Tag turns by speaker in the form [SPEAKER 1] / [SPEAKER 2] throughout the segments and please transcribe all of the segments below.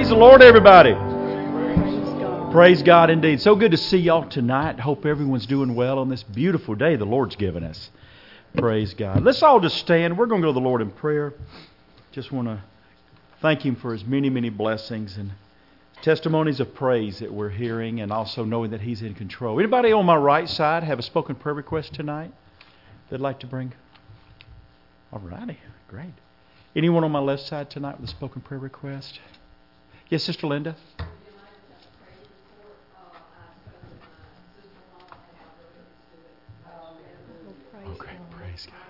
[SPEAKER 1] Praise the Lord, everybody. Praise God indeed. So good to see y'all tonight. Hope everyone's doing well on this beautiful day the Lord's given us. Praise God. Let's all just stand. We're going to go to the Lord in prayer. Just want to thank Him for His many, many blessings and testimonies of praise that we're hearing, and also knowing that He's in control. Anybody on my right side have a spoken prayer request tonight they'd like to bring? All righty. Great. Anyone on my left side tonight with a spoken prayer request? Yes, Sister Linda. Okay, praise God.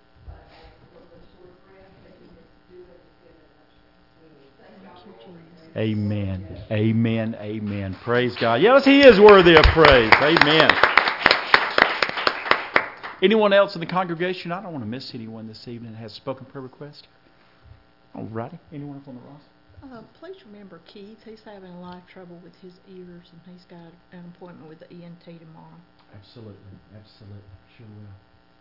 [SPEAKER 1] Amen. Amen. Amen. Praise God. Yes, He is worthy of praise. Amen. Anyone else in the congregation? I don't want to miss anyone this evening that has a spoken prayer request. All righty. Anyone up on the roster?
[SPEAKER 2] Please remember Keith. He's having a lot of trouble with his ears, and he's got an appointment with the ENT tomorrow.
[SPEAKER 1] Absolutely. Absolutely. Sure will.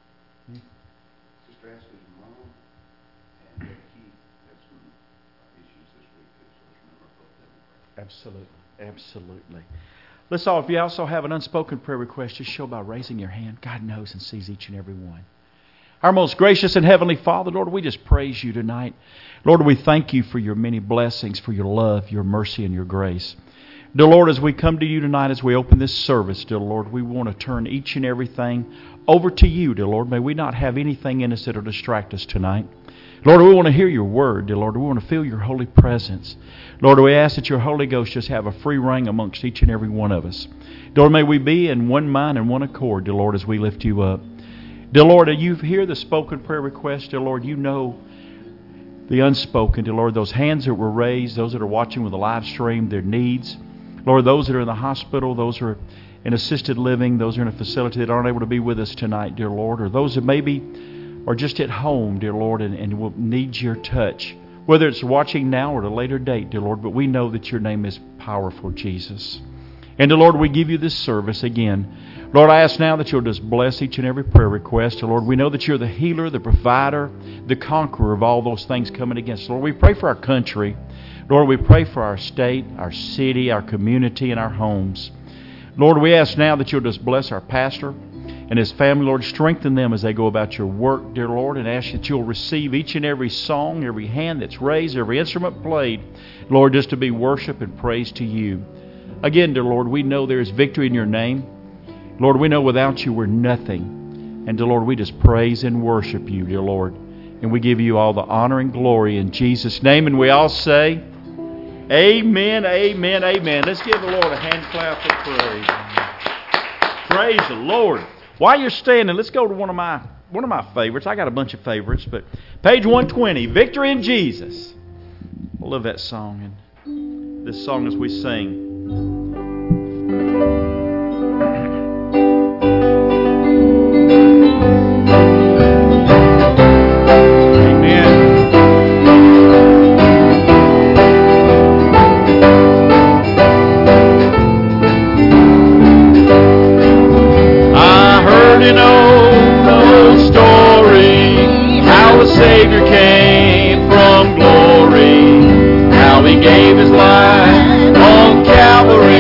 [SPEAKER 3] Sister asked his mom and Keith had some issues this week, so let's remember both of them.
[SPEAKER 1] Absolutely. Absolutely. Let's all, if you also have an unspoken prayer request, just show by raising your hand. God knows and sees each and every one. Our most gracious and heavenly Father, Lord, we just praise You tonight. Lord, we thank You for Your many blessings, for Your love, Your mercy, and Your grace. Dear Lord, as we come to You tonight, as we open this service, dear Lord, we want to turn each and everything over to You, dear Lord. May we not have anything in us that will distract us tonight. Lord, we want to hear Your word, dear Lord. We want to feel Your holy presence. Lord, we ask that Your Holy Ghost just have a free reign amongst each and every one of us. Lord, may we be in one mind and one accord, dear Lord, as we lift You up. Dear Lord, you hear the spoken prayer request, dear Lord. You know the unspoken, dear Lord. Those hands that were raised, those that are watching with the live stream, their needs. Lord, those that are in the hospital, those who are in assisted living, those who are in a facility that aren't able to be with us tonight, dear Lord, or those that maybe are just at home, dear Lord, and will need Your touch, whether it's watching now or at a later date, dear Lord, but we know that Your name is powerful, Jesus. And, dear Lord, we give You this service again. Lord, I ask now that You'll just bless each and every prayer request. Lord, we know that You're the healer, the provider, the conqueror of all those things coming against us. Lord, we pray for our country. Lord, we pray for our state, our city, our community, and our homes. Lord, we ask now that You'll just bless our pastor and his family. Lord, strengthen them as they go about Your work, dear Lord, and ask that You'll receive each and every song, every hand that's raised, every instrument played, Lord, just to be worship and praise to You. Again, dear Lord, we know there is victory in Your name. Lord, we know without You we're nothing. And, dear Lord, we just praise and worship You, dear Lord. And we give You all the honor and glory in Jesus' name. And we all say, amen, amen, amen. Let's give the Lord a hand clap of praise. Praise the Lord. While you're standing, let's go to one of my favorites. I got a bunch of favorites, but page 120, Victory in Jesus. I love that song. And this song as we sing.
[SPEAKER 4] Savior came from glory, how He gave His life on Calvary.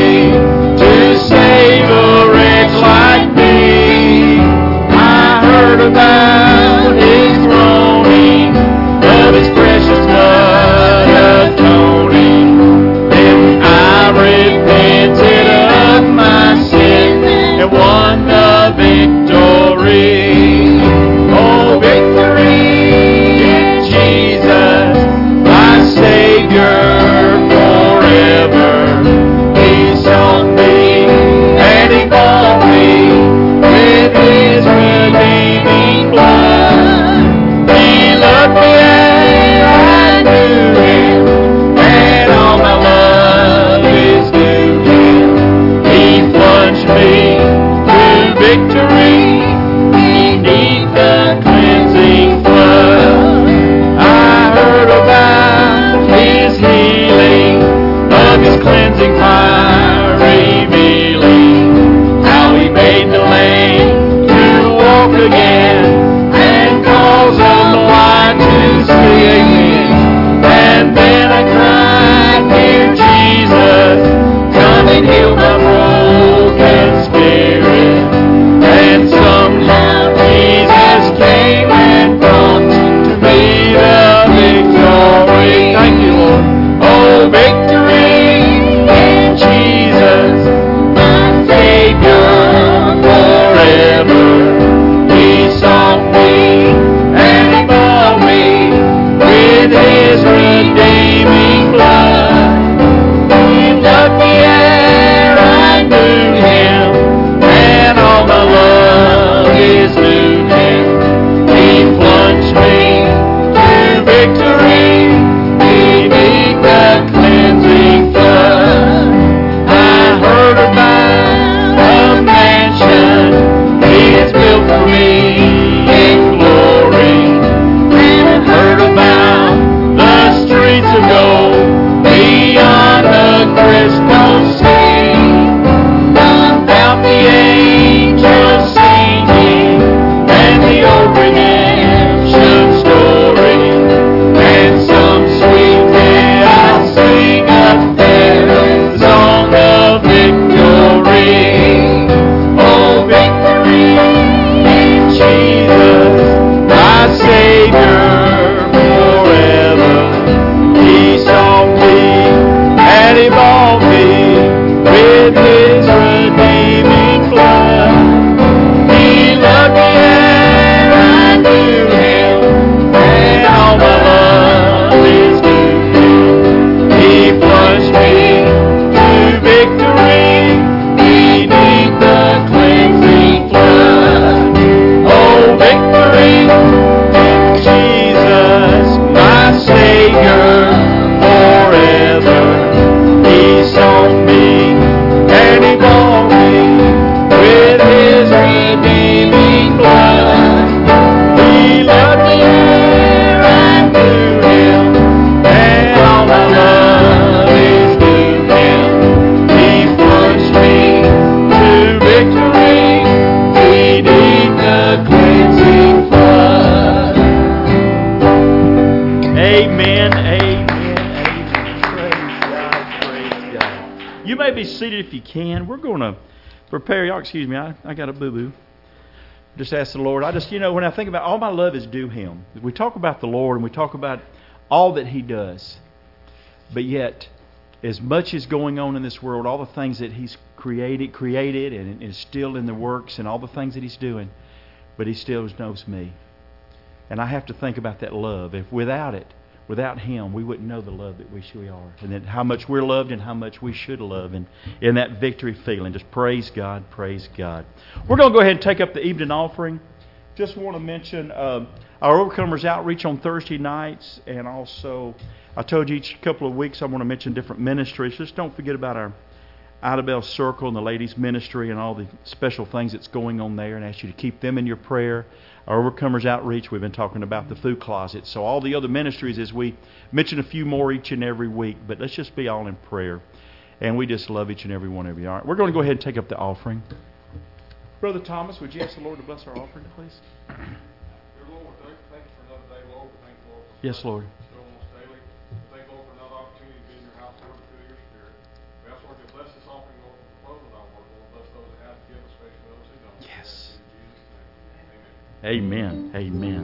[SPEAKER 1] You may be seated if you can. We're going to prepare y'all. Excuse me, I got a boo-boo. Just ask the Lord. When I think about all my love is due Him. We talk about the Lord and we talk about all that He does. But yet, as much is going on in this world, all the things that He's created and is still in the works and all the things that He's doing, but He still knows me. And I have to think about that love. If without Him, we wouldn't know the love that we are. And that how much we're loved and how much we should love. And in that victory feeling, just praise God, praise God. We're going to go ahead and take up the evening offering. Just want to mention our Overcomers Outreach on Thursday nights. And also, I told you each couple of weeks I want to mention different ministries. Just don't forget about our Ida Bell Circle and the ladies' ministry and all the special things that's going on there. And ask you to keep them in your prayer. Our Overcomers Outreach, we've been talking about the food closet. So all the other ministries, as we mention a few more each and every week. But let's just be all in prayer. And we just love each and every one of you. All right, we're going to go ahead and take up the offering. Brother Thomas, would you ask the Lord to bless our offering, please?
[SPEAKER 4] Dear Lord, thank you for another day, Lord. Thank you, Lord, for
[SPEAKER 1] yes, Lord.
[SPEAKER 4] still on us daily. Thank you, Lord, for another opportunity to be in your house, Lord, to feel your spirit. We ask, Lord, to bless this offering, Lord, for closing our work, Lord. Bless those that have to give, especially those who don't.
[SPEAKER 1] Yes.
[SPEAKER 4] In Jesus' name. Amen.
[SPEAKER 1] Amen. Amen.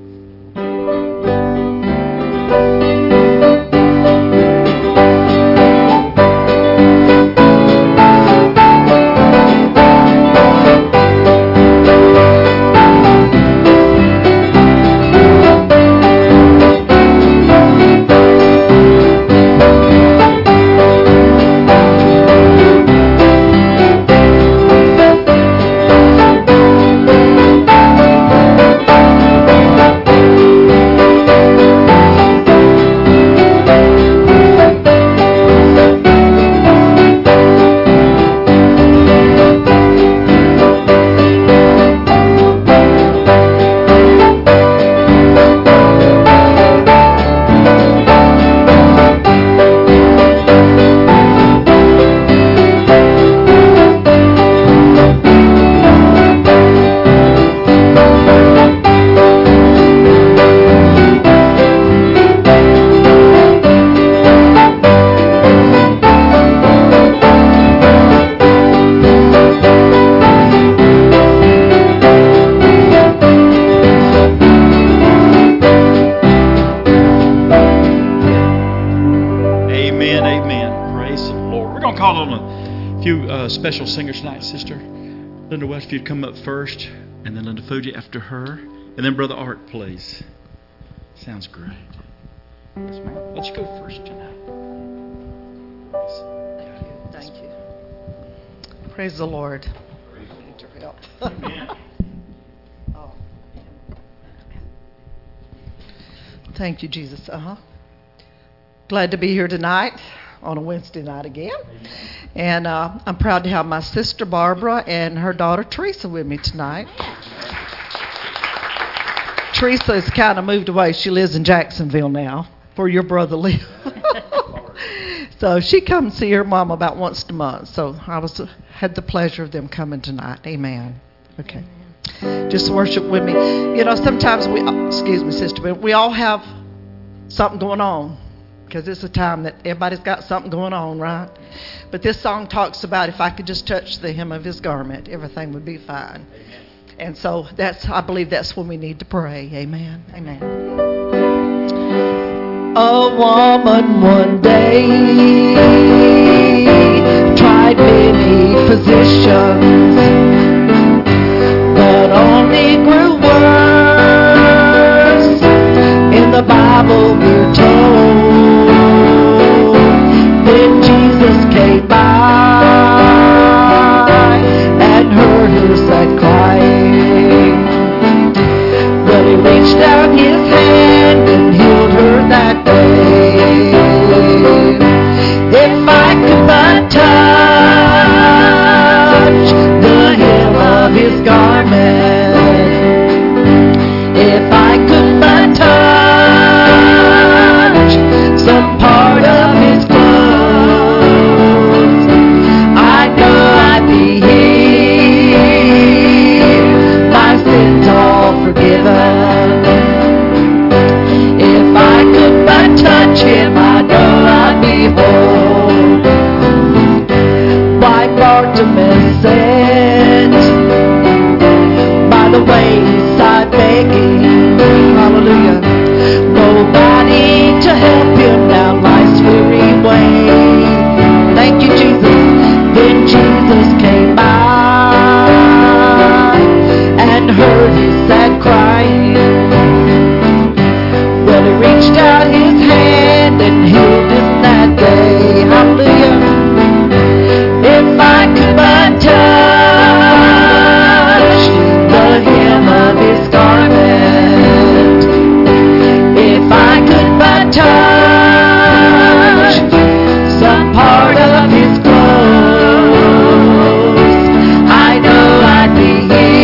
[SPEAKER 1] Special singer tonight, Sister Linda West, if you'd come up first, and then Linda Fuji after her, and then Brother Art, please. Sounds great. Yes, ma'am. Why don't you go first tonight?
[SPEAKER 5] Thank you. Praise the Lord. Need your help.
[SPEAKER 1] Amen.
[SPEAKER 5] Oh. Thank you, Jesus. Glad to be here tonight on a Wednesday night again. And I'm proud to have my sister Barbara and her daughter Teresa with me tonight. Teresa has kind of moved away. She lives in Jacksonville now, where your brother lives. So she comes see her mom about once a month. So I had the pleasure of them coming tonight. Amen. Okay. Just worship with me. You know, sometimes excuse me, sister, but we all have something going on. Because it's a time that everybody's got something going on, right? But this song talks about if I could just touch the hem of his garment, everything would be fine. Amen. And so I believe that's when we need to pray. Amen. Amen. A woman one day tried many physicians, but only grew worse. In the Bible we're told, then Jesus came by and heard her sad crying. But he reached out his hand and healed her that day. If I could but touch the hem of his garment, if I could but touch some part of his clothes, I know I'd be healed, my sins all forgiven. If I could but touch him, I know I'd be whole. hard to miss it. By the wayside begging, hallelujah. Nobody to help you down life's weary way. Thank you, Jesus. Then Jesus came by and heard his sad crying. Well, he reached out his hand and healed him that day. Hallelujah. If I could but touch the hem of his garment, if I could but touch some part of his clothes, I know I'd be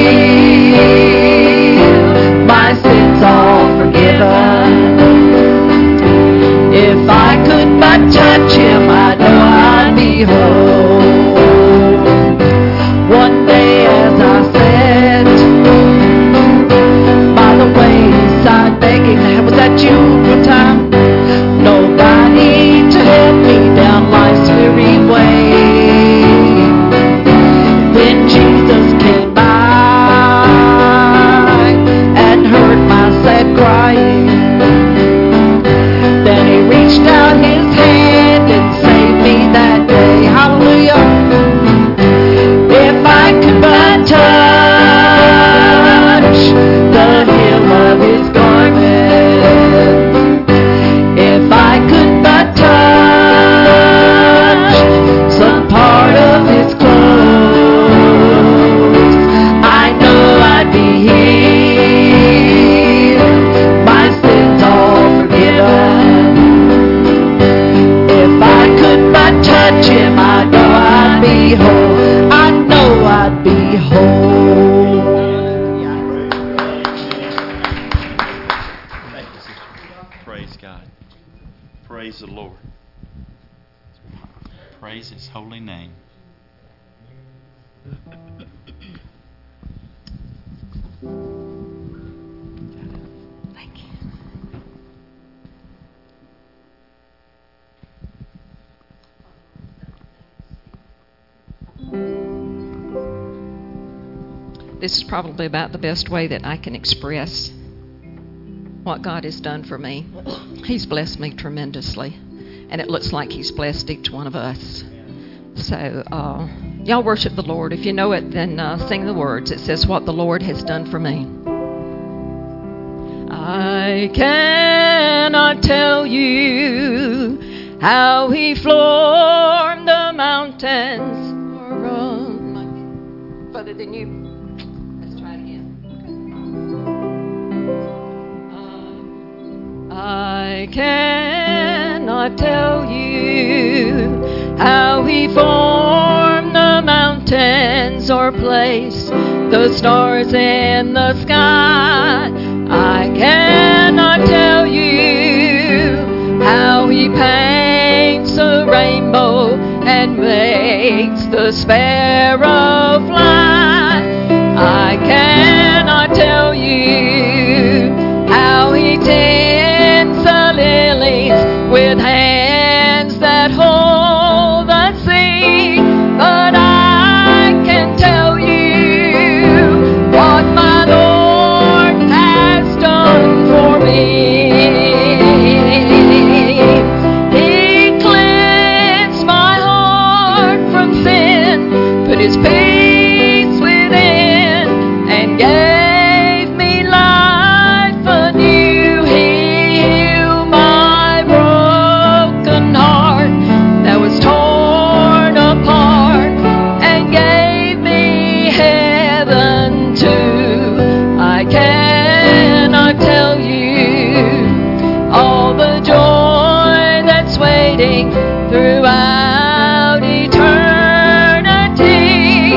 [SPEAKER 5] healed, my sins all forgiven. If I could but touch him, I know I'd be whole. One day as I sat by the wayside begging, was that you one time? Nobody to help me down life's weary way. Then Jesus came by and heard my sad crying. Then he reached out his hand and saved me that day. Hallelujah. If I could but touch the hem of his garment, if I could but touch some part of his clothes, I know I'd be healed, my sins all forgiven. If I could but touch him, I know I'd be whole. I know I'd be whole.
[SPEAKER 1] Thank you, sister. Praise God. Praise the Lord. Praise his holy name.
[SPEAKER 5] Thank you.
[SPEAKER 6] This is probably about the best way that I can express what God has done for me. He's blessed me tremendously, and it looks like He's blessed each one of us. So, y'all worship the Lord. If you know it, then sing the words. It says, "What the Lord has done for me." I cannot tell you how He formed the mountains. Further than you. Let's try it again. I cannot tell you how He formed the mountains or placed the stars in the sky. I cannot tell you how He paints a rainbow and makes the sparrow fly. I cannot tell you how He tends the lilies with hands that hold the sea, but I can tell you what my Lord has done for me. He cleansed my heart from sin, put His peace within, and gave me life anew. He healed my broken heart that was torn apart, and gave me heaven too. I cannot tell you all the joy that's waiting throughout eternity.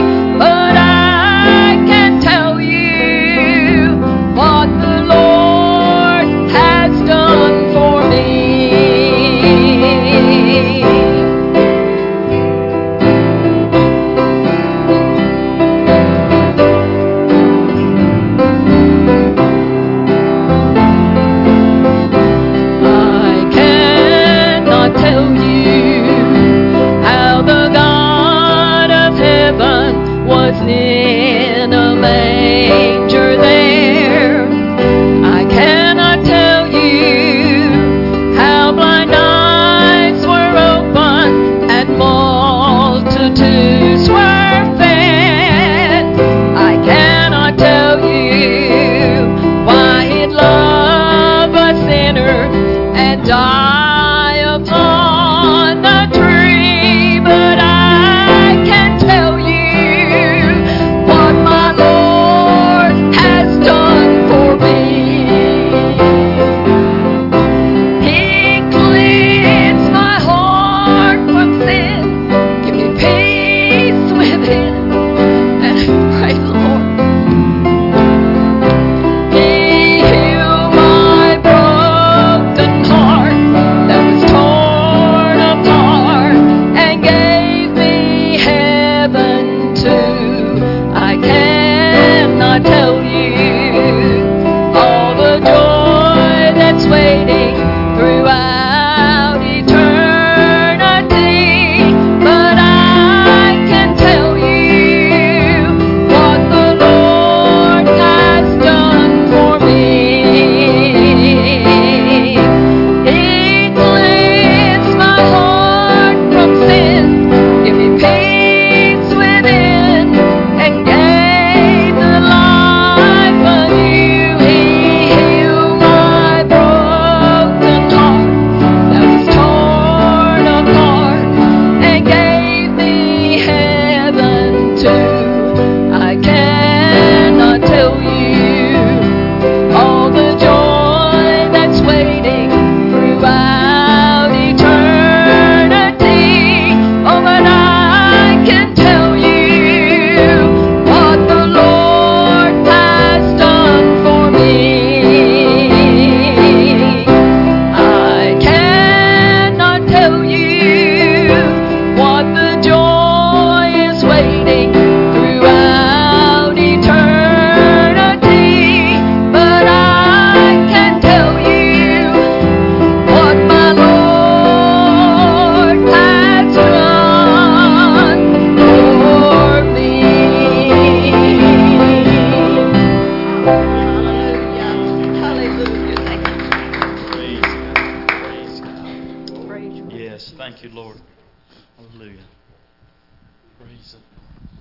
[SPEAKER 1] Yes, thank you, Lord. Hallelujah. Praise it.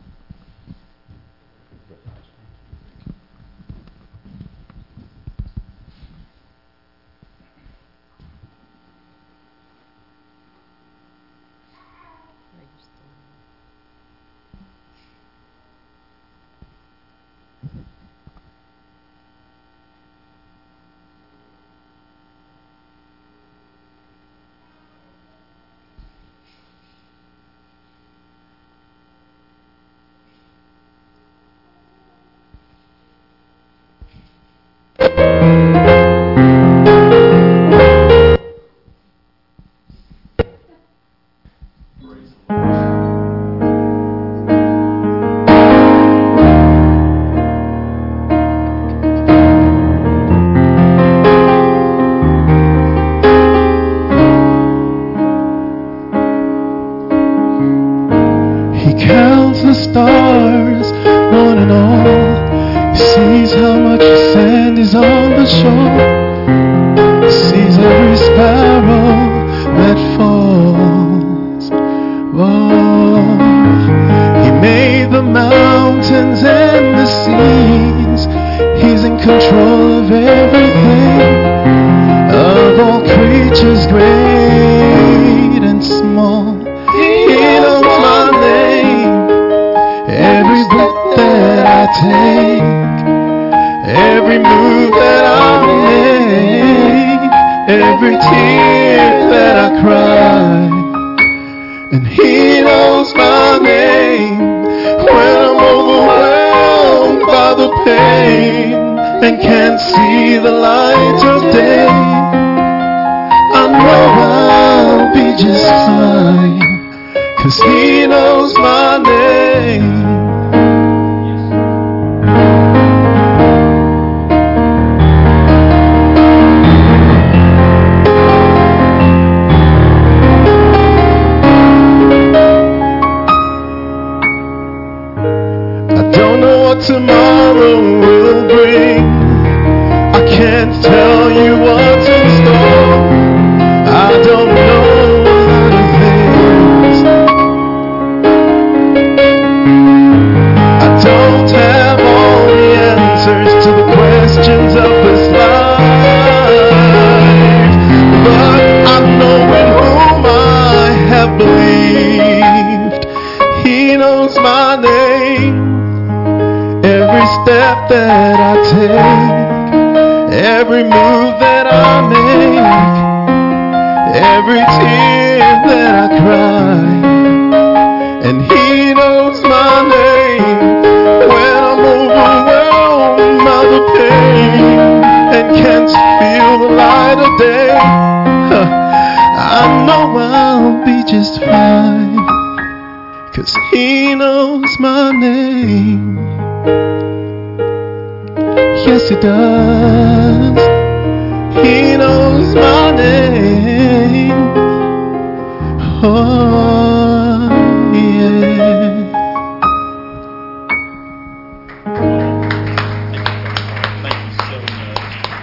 [SPEAKER 7] Counts the stars, one and all. He sees how much sand is on the shore. He sees every sparrow that falls. Oh, He made the mountains and the seas. He's in control of everything, of all creatures great and small. He knows my name. Every breath that I take, every move that I make, every tear that I cry, and He knows my name. When I'm overwhelmed by the pain and can't see the light of day, I know I'll be just fine, 'cause He knows my name. I don't know what tomorrow will bring. I can't tell you what's in store. I don't know a lot of things. I don't have all the answers to the questions of this life, but I know in whom I have believed. He knows my name. Every step that I take, every move that I make, every tear that I cry, and He knows my name. When I'm overwhelmed by the pain and can't feel the light of day, I know I'll be just fine, 'cause He knows my name. Yes, He does. He knows my name. Oh, yeah.
[SPEAKER 1] Thank you so much.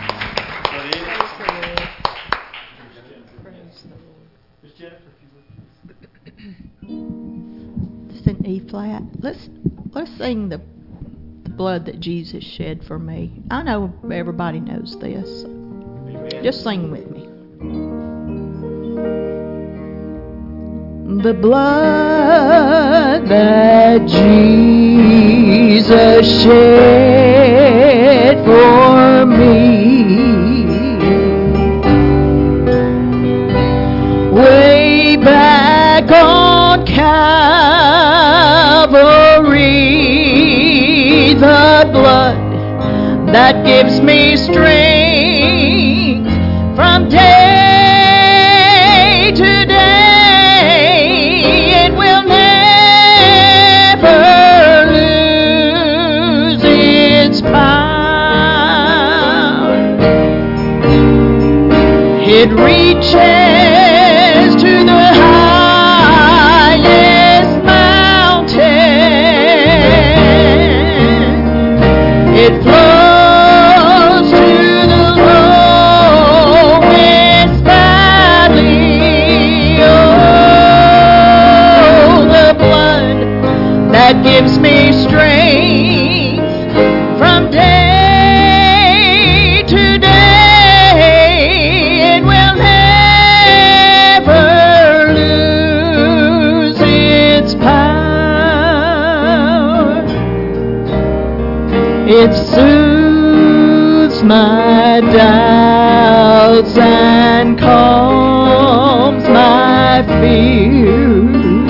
[SPEAKER 2] Praise the Lord.
[SPEAKER 1] Miss Jennifer, if you would.
[SPEAKER 2] It's an E flat. Let's sing the blood that Jesus shed for me. I know everybody knows this. Just sing with me. The blood that Jesus shed for me, way back on Calvary, the blood that gives me strength from day to day. It will never lose its power. It reaches to the highest mountain. It flows to the lowest valley. Oh, gives me strength from day to day. It will never lose its power. It soothes my doubts and calms my fears.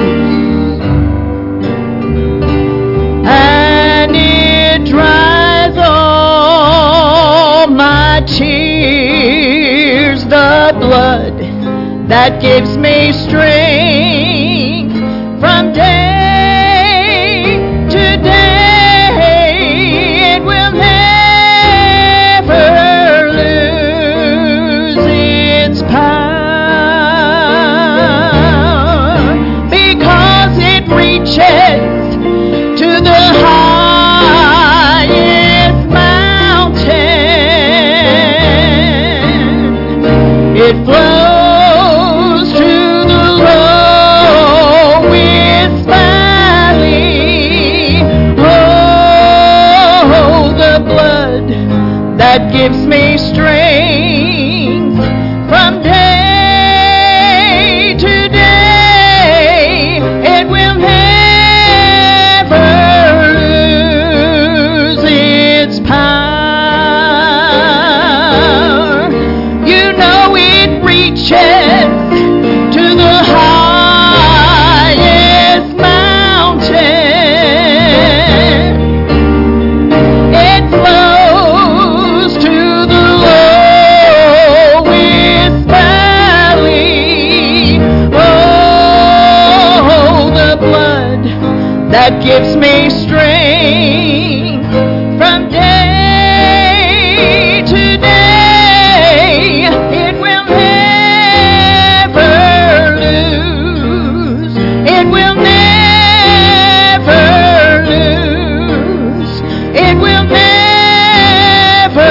[SPEAKER 2] And it dries all my tears. The blood that gives me strength from day to day. It will never lose its power, because it reaches to the highest mountain. It flows to the lowest valley. Oh, the blood that gives me strength from day to day. It will never lose its power. You know it reaches to the highest mountain. It flows to the lowest valley. Oh, the blood that gives me strength from day to day. It will never lose. It will never lose. It will never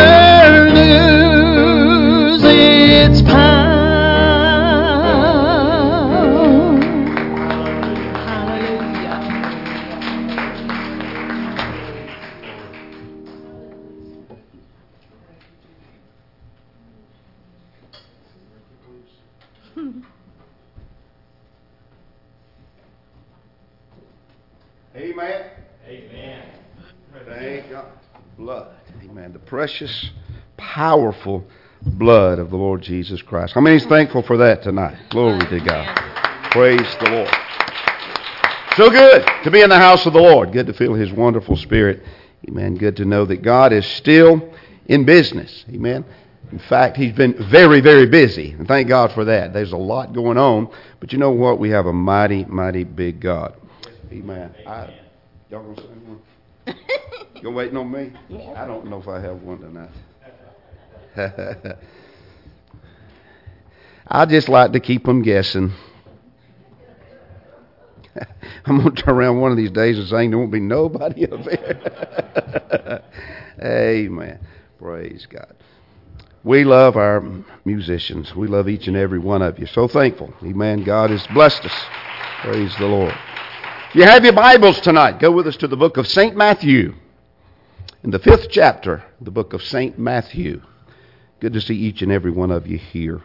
[SPEAKER 2] lose its power. Hallelujah.
[SPEAKER 3] Amen. Amen. Thank God. Blood. Amen. The precious, powerful blood of the Lord Jesus Christ. How many is thankful for that tonight? Glory to God. Praise the Lord. So good to be in the house of the Lord. Good to feel His wonderful Spirit. Amen. Good to know that God is still in business. Amen. In fact, He's been very, very busy. And thank God for that. There's a lot going on. But you know what? We have a mighty, mighty big God. Amen. Y'all going to say one? You waiting on me? Yeah. I don't know if I have one tonight. I just like to keep them guessing. I'm going to turn around one of these days and say there won't be nobody up there. Amen. Praise God. We love our musicians. We love each and every one of you. So thankful. Amen. God has blessed us. Praise the Lord. If you have your Bibles tonight, go with us to the book of St. Matthew. In the 5th chapter, the book of St. Matthew. Good to see each and every one of you here.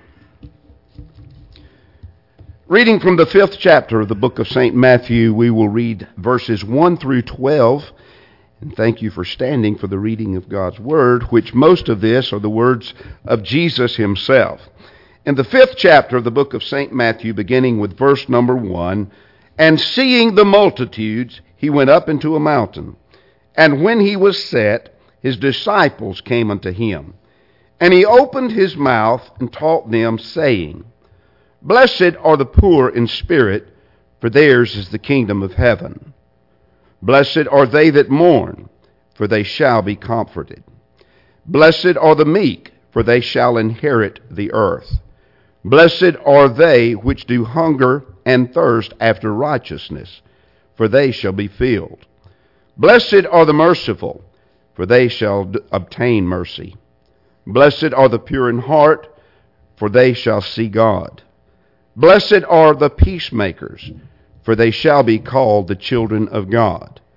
[SPEAKER 3] Reading from the 5th chapter of the book of St. Matthew, we will read verses 1 through 12. And thank you for standing for the reading of God's Word, which most of this are the words of Jesus Himself. In the 5th chapter of the book of St. Matthew, beginning with verse number 1, and seeing the multitudes, He went up into a mountain. And when He was set, His disciples came unto Him. And He opened His mouth and taught them, saying, Blessed are the poor in spirit, for theirs is the kingdom of heaven. Blessed are they that mourn, for they shall be comforted. Blessed are the meek, for they shall inherit the earth. Blessed are they which do hunger and thirst after righteousness, for they shall be filled. Blessed are the merciful, for they shall obtain mercy. Blessed are the pure in heart, for they shall see God. Blessed are the peacemakers, for they shall be called the children of God.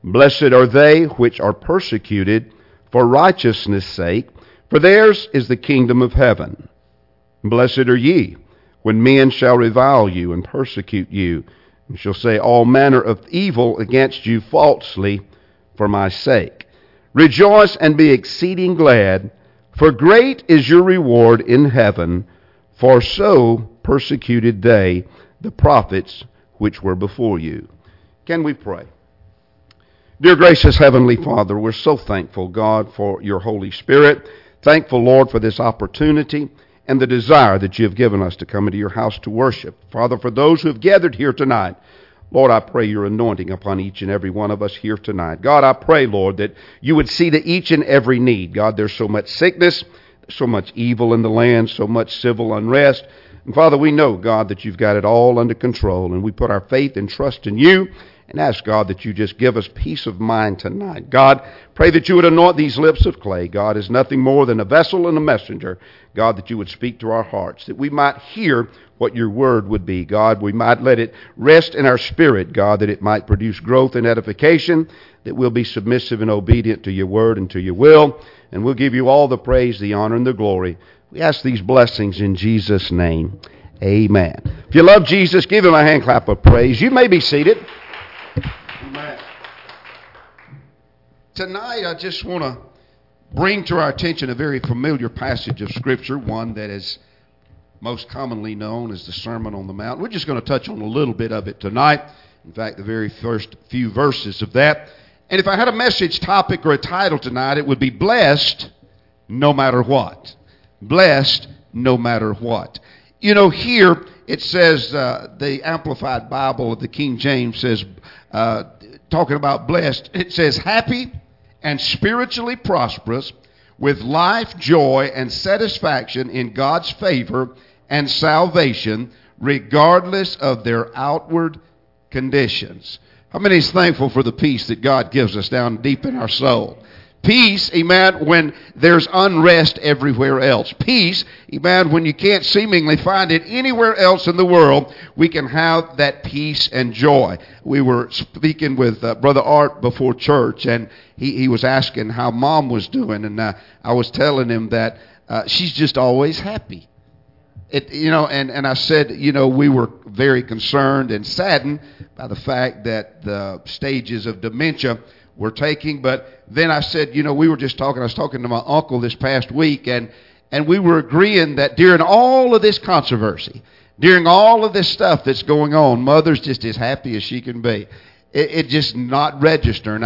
[SPEAKER 3] Blessed are they which are persecuted for righteousness' sake, for theirs is the kingdom of heaven. Blessed are ye, when men shall revile you and persecute you, and shall say all manner of evil against you falsely for my sake. Rejoice and be exceeding glad, for great is your reward in heaven, for so persecuted they the prophets which were before you. Can we pray? Dear gracious Heavenly Father, we're so thankful, God, for your Holy Spirit. Thankful, Lord, for this opportunity and the desire that you have given us to come into your house to worship. Father, for those who have gathered here tonight, Lord, I pray your anointing upon each and every one of us here tonight. God, I pray, Lord, that you would see to each and every need. God, there's so much sickness, so much evil in the land, so much civil unrest. And Father, we know, God, that you've got it all under control, and we put our faith and trust in you and ask, God, that you just give us peace of mind tonight. God, pray that you would anoint these lips of clay. God is nothing more than a vessel and a messenger. God, that you would speak to our hearts, that we might hear what your word would be. God, we might let it rest in our spirit, God, that it might produce growth and edification, that we'll be submissive and obedient to your word and to your will, and we'll give you all the praise, the honor, and the glory. We ask these blessings in Jesus' name. Amen. If you love Jesus, give him a hand clap of praise. You may be seated. Amen. Tonight, I just want to bring to our attention a very familiar passage of Scripture, one that is most commonly known as the Sermon on the Mount. We're just going to touch on a little bit of it tonight. In fact, the very first few verses of that. And if I had a message topic or a title tonight, it would be Blessed No Matter What. Blessed no matter what. You know, here it says, the Amplified Bible of the King James says, talking about blessed, it says, happy and spiritually prosperous, with life, joy, and satisfaction in God's favor and salvation, regardless of their outward conditions. How many is thankful for the peace that God gives us down deep in our soul? Peace, amen, when there's unrest everywhere else. Peace, amen, when you can't seemingly find it anywhere else in the world, we can have that peace and joy. We were speaking with Brother Art before church, and he was asking how Mom was doing, and I was telling him that she's just always happy. And I said, we were very concerned and saddened by the fact that the stages of dementia were taking, but then I said, we were just talking, I was talking to my uncle this past week, and we were agreeing that during all of this controversy, during all of this stuff that's going on, Mother's just as happy as she can be. It just not registering.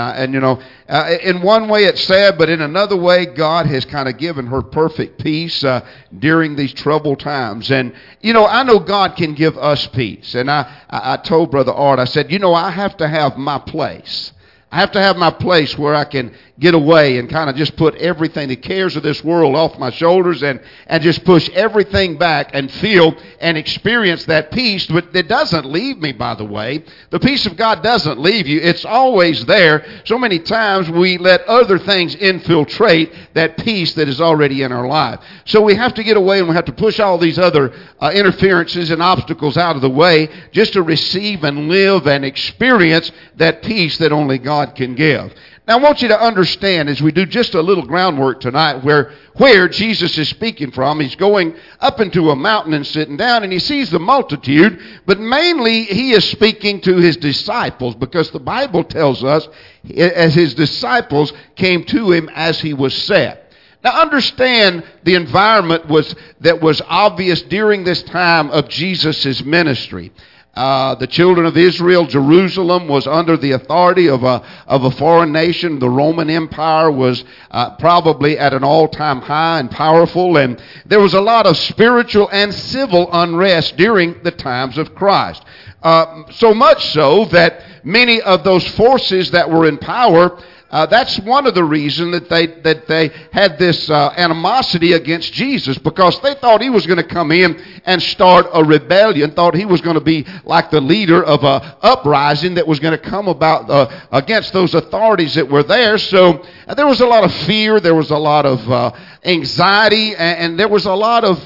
[SPEAKER 3] In one way it's sad, but in another way, God has kind of given her perfect peace during these troubled times. And, I know God can give us peace. And I told Brother Art, I said, I have to have my place. I have to have my place where I can get away and kind of just put everything, the cares of this world off my shoulders and just push everything back and feel and experience that peace. But it doesn't leave me, by the way. The peace of God doesn't leave you. It's always there. So many times we let other things infiltrate that peace that is already in our life. So we have to get away and we have to push all these other interferences and obstacles out of the way just to receive and live and experience that peace that only God can give. Now, I want you to understand, as we do just a little groundwork tonight, where Jesus is speaking from. He's going up into a mountain and sitting down, and he sees the multitude, but mainly he is speaking to his disciples, because the Bible tells us, as his disciples came to him as he was set. Now, understand the environment that was obvious during this time of Jesus' ministry. The children of Israel, Jerusalem was under the authority of a foreign nation. The Roman Empire was probably at an all-time high and powerful, and there was a lot of spiritual and civil unrest during the times of Christ. So much so that many of those forces that were in power, that's one of the reasons that they had this animosity against Jesus, because they thought he was going to come in and start a rebellion, thought he was going to be like the leader of a uprising that was going to come about against those authorities that were there. So there was a lot of fear, there was a lot of anxiety, and there was a lot of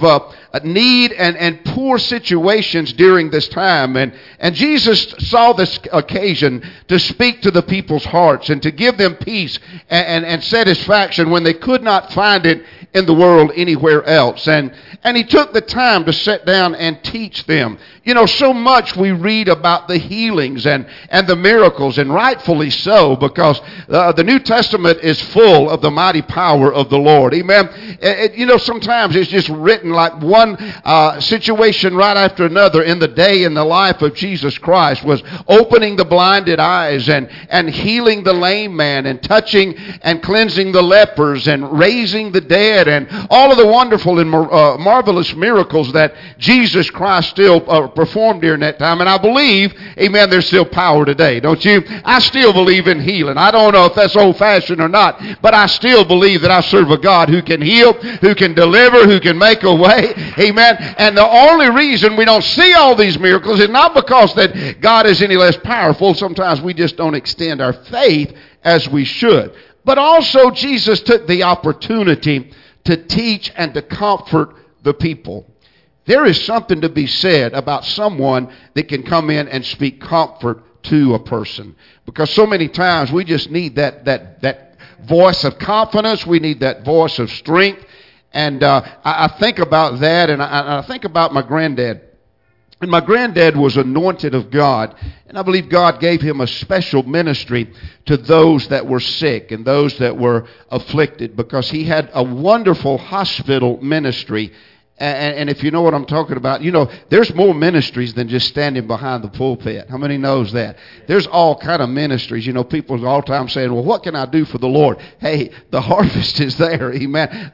[SPEAKER 3] need and poor situations during this time. And Jesus saw this occasion to speak to the people's hearts and to give them peace and satisfaction when they could not find it in the world anywhere else. And he took the time to sit down and teach them. You know, so much we read about the healings and the miracles, and rightfully so, because the New Testament is full of the mighty power of the Lord. Amen. You know, sometimes it's just written like one situation right after another in the day in the life of Jesus Christ was opening the blinded eyes and healing the lame man and touching and cleansing the lepers and raising the dead and all of the wonderful and marvelous miracles that Jesus Christ still performed during that time. And I believe, amen, there's still power today, don't you? I still believe in healing. I don't know if that's old-fashioned or not, but I still believe that I serve a God who can heal, who can deliver, who can make a way. Amen. And the only reason we don't see all these miracles is not because that God is any less powerful. Sometimes we just don't extend our faith as we should. But also Jesus took the opportunity to teach and to comfort the people. There is something to be said about someone that can come in and speak comfort to a person. Because so many times we just need that voice of confidence. We need that voice of strength. And I think about that, and I think about my granddad. And my granddad was anointed of God, and I believe God gave him a special ministry to those that were sick and those that were afflicted, because he had a wonderful hospital ministry. And if you know what I'm talking about, you know, there's more ministries than just standing behind the pulpit. How many knows that? There's all kind of ministries. You know, people all the time saying, well, what can I do for the Lord? Hey, the harvest is there. Amen.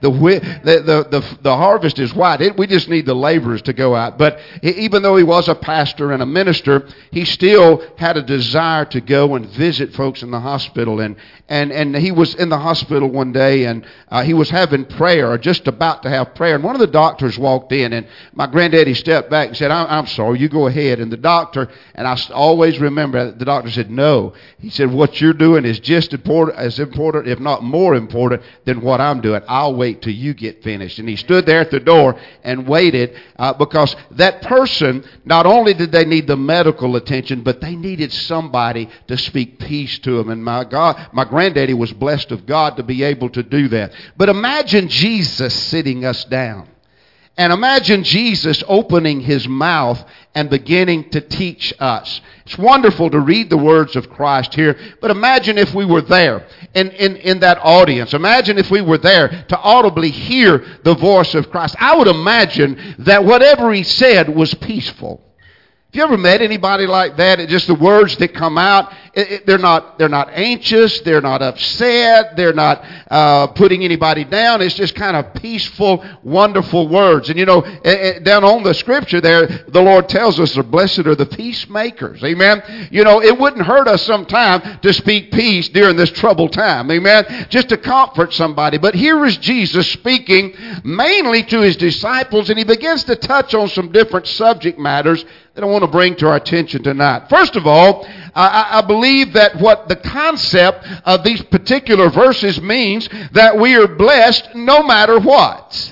[SPEAKER 3] The harvest is wide. We just need the laborers to go out. But even though he was a pastor and a minister, he still had a desire to go and visit folks in the hospital. And he was in the hospital one day, and he was having prayer, or just about to have prayer. And one of the doctors walked in, and my granddaddy stepped back and said, I'm sorry, you go ahead. And the doctor, and I always remember, the doctor said, no. He said, what you're doing is just as important, if not more important, than what I'm doing. I'll wait till you get finished. And he stood there at the door and waited, because that person, not only did they need the medical attention, but they needed somebody to speak peace to them. And my granddaddy was blessed of God to be able to do that. But imagine Jesus sitting us down. And imagine Jesus opening his mouth and beginning to teach us. It's wonderful to read the words of Christ here, but imagine if we were there in that audience. Imagine if we were there to audibly hear the voice of Christ. I would imagine that whatever he said was peaceful. Have you ever met anybody like that? It's just the words that come out, they're not anxious, they're not upset, they're not putting anybody down. It's just kind of peaceful, wonderful words. And you know, down on the scripture there, the Lord tells us, blessed are the peacemakers. Amen. You know, it wouldn't hurt us sometime to speak peace during this troubled time. Amen. Just to comfort somebody. But here is Jesus speaking mainly to his disciples, and he begins to touch on some different subject matters that I want to bring to our attention tonight. First of all, I believe that what the concept of these particular verses means that we are blessed no matter what.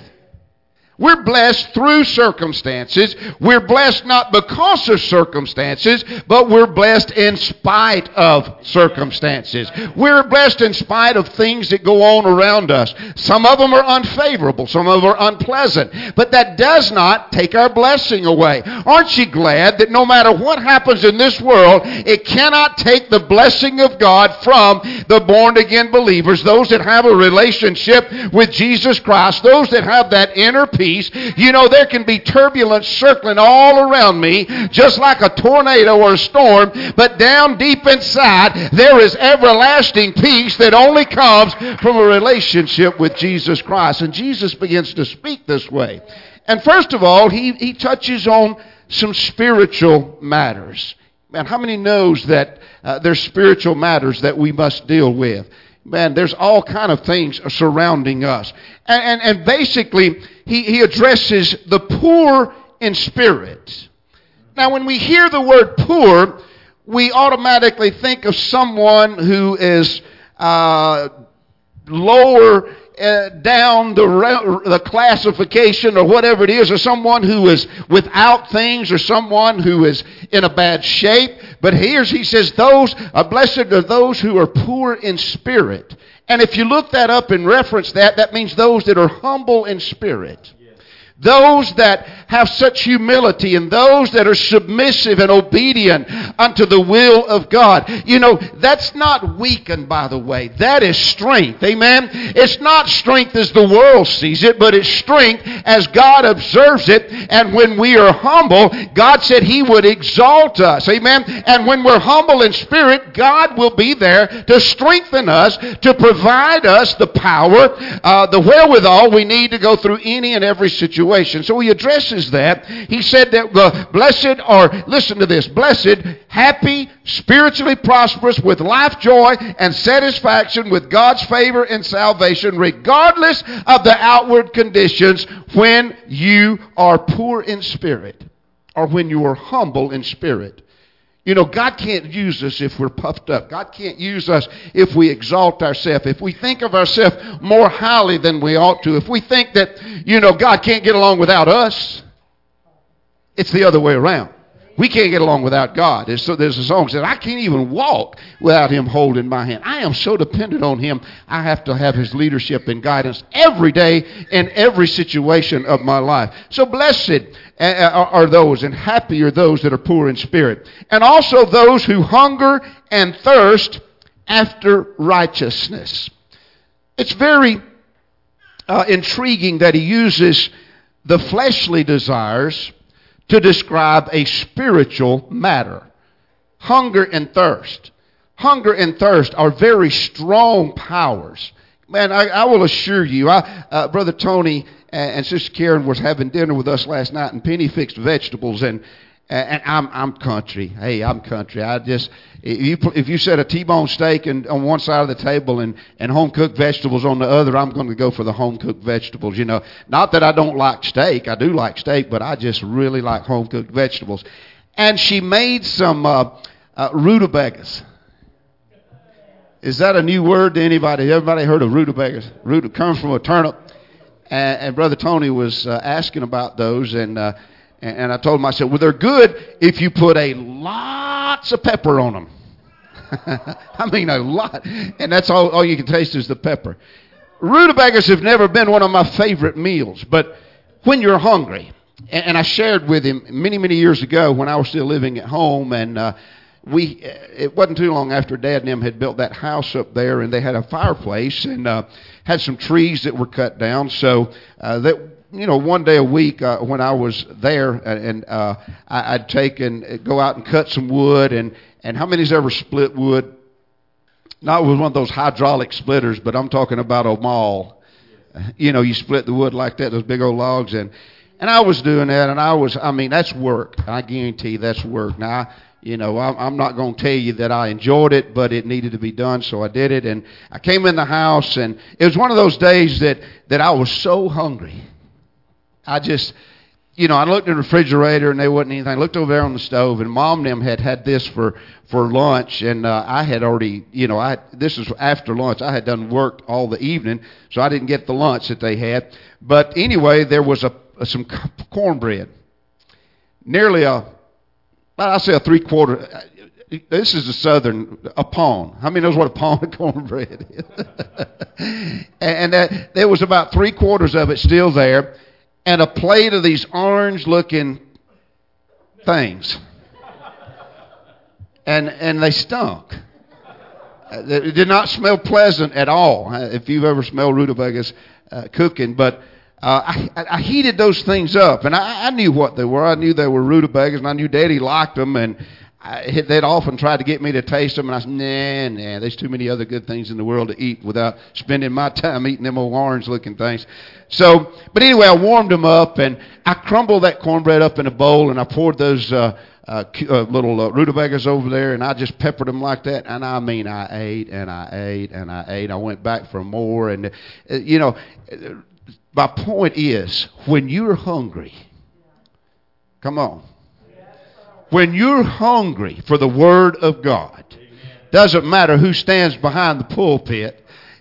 [SPEAKER 3] We're blessed through circumstances. We're blessed not because of circumstances, but we're blessed in spite of circumstances. We're blessed in spite of things that go on around us. Some of them are unfavorable. Some of them are unpleasant. But that does not take our blessing away. Aren't you glad that no matter what happens in this world, it cannot take the blessing of God from the born-again believers, those that have a relationship with Jesus Christ, those that have that inner peace. You know, there can be turbulence circling all around me, just like a tornado or a storm, but down deep inside, there is everlasting peace that only comes from a relationship with Jesus Christ. And Jesus begins to speak this way. And first of all, he touches on some spiritual matters. Man, how many knows that there's spiritual matters that we must deal with? Man, there's all kind of things surrounding us. And basically, he addresses the poor in spirit. Now, when we hear the word poor, we automatically think of someone who is lower down the classification or whatever it is, or someone who is without things, or someone who is in a bad shape. But he says, blessed are those who are poor in spirit. And if you look that up and reference that, that means those that are humble in spirit. Those that have such humility, and those that are submissive and obedient unto the will of God. You know, that's not weakened, by the way. That is strength. Amen? It's not strength as the world sees it, but it's strength as God observes it. And when we are humble, God said He would exalt us. Amen? And when we're humble in spirit, God will be there to strengthen us, to provide us the power, the wherewithal we need to go through any and every situation. So he addresses that. He said that blessed are, listen to this, blessed, happy, spiritually prosperous, with life joy and satisfaction, with God's favor and salvation, regardless of the outward conditions, when you are poor in spirit, or when you are humble in spirit. You know, God can't use us if we're puffed up. God can't use us if we exalt ourselves, if we think of ourselves more highly than we ought to, if we think that, you know, God can't get along without us. It's the other way around. We can't get along without God. There's a song that says, I can't even walk without Him holding my hand. I am so dependent on Him. I have to have His leadership and guidance every day in every situation of my life. So blessed are those, and happy are those that are poor in spirit. And also those who hunger and thirst after righteousness. It's very intriguing that he uses the fleshly desires to describe a spiritual matter. Hunger and thirst. Hunger and thirst are very strong powers. Man, I will assure you, Brother Tony and Sister Karen was having dinner with us last night, and Penny fixed vegetables, and I'm country. Hey, I'm country. If you set a T-bone steak on one side of the table and home-cooked vegetables on the other, I'm going to go for the home-cooked vegetables. You know, not that I don't like steak. I do like steak, but I just really like home-cooked vegetables. And she made some rutabagas. Is that a new word to anybody? Everybody heard of rutabagas? It comes from a turnip. And Brother Tony was asking about those, and I told him, I said, well, they're good if you put lots of pepper on them. I mean, a lot. And that's all you can taste is the pepper. Rutabagas have never been one of my favorite meals, but when you're hungry, and I shared with him many, many years ago when I was still living at home, and it wasn't too long after Dad and them had built that house up there, and they had a fireplace and had some trees that were cut down, so that, you know, one day a week when I was there, and I'd take and go out and cut some wood, and how many's ever split wood? Not with one of those hydraulic splitters, but I'm talking about a maul. You know, you split the wood like that, those big old logs, and I was doing that, and that's work. I guarantee you that's work. Now, you know, I'm not going to tell you that I enjoyed it, but it needed to be done, so I did it, and I came in the house, and it was one of those days that I was so hungry. I just, you know, I looked in the refrigerator and there wasn't anything. I looked over there on the stove, and Mom and them had this for lunch, and I had already, you know, this was after lunch. I had done work all the evening, so I didn't get the lunch that they had. But anyway, there was some cornbread, nearly I'd say a 3/4. This is a pound. How many knows what a pound of cornbread is? and there was about 3/4 of it still there. And a plate of these orange-looking things. And they stunk. It did not smell pleasant at all, if you've ever smelled rutabagas cooking. But I heated those things up, and I knew what they were. I knew they were rutabagas, and I knew Daddy liked them, and they'd often tried to get me to taste them, and I said, nah, there's too many other good things in the world to eat without spending my time eating them old orange-looking things. So, but anyway, I warmed them up, and I crumbled that cornbread up in a bowl, and I poured those little rutabagas over there, and I just peppered them like that, and I mean, I ate, and I ate, and I ate. I went back for more, and, you know, my point is, when you're hungry, come on. When you're hungry for the Word of God, doesn't matter who stands behind the pulpit.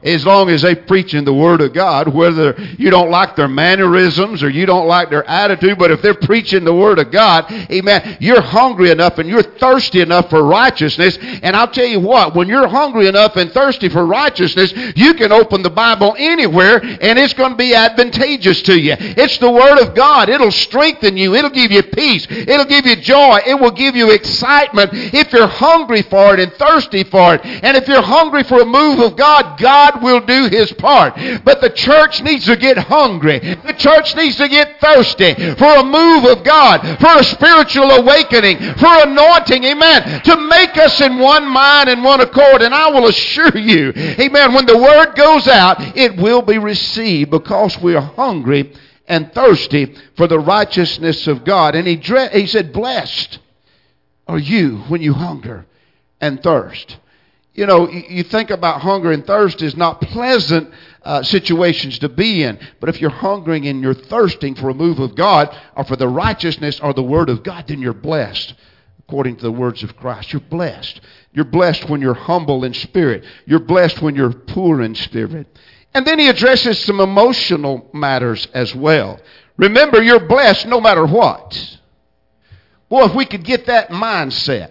[SPEAKER 3] As long as they preaching the Word of God, whether you don't like their mannerisms or you don't like their attitude, but if they're preaching the Word of God, amen, you're hungry enough and you're thirsty enough for righteousness. And I'll tell you what, when you're hungry enough and thirsty for righteousness, you can open the Bible anywhere and it's going to be advantageous to you. It's the Word of God. It'll strengthen you. It'll give you peace. It'll give you joy. It will give you excitement if you're hungry for it and thirsty for it. And if you're hungry for a move of God, God will do His part. But the church needs to get hungry. The church needs to get thirsty for a move of God, for a spiritual awakening, for anointing, amen, to make us in one mind and one accord. And I will assure you, amen, when the word goes out, it will be received because we are hungry and thirsty for the righteousness of God. And he said, blessed are you when you hunger and thirst. You know, you think about hunger and thirst is not pleasant situations to be in. But if you're hungering and you're thirsting for a move of God or for the righteousness or the Word of God, then you're blessed. According to the words of Christ, you're blessed. You're blessed when you're humble in spirit. You're blessed when you're poor in spirit. And then he addresses some emotional matters as well. Remember, you're blessed no matter what. Boy, if we could get that mindset.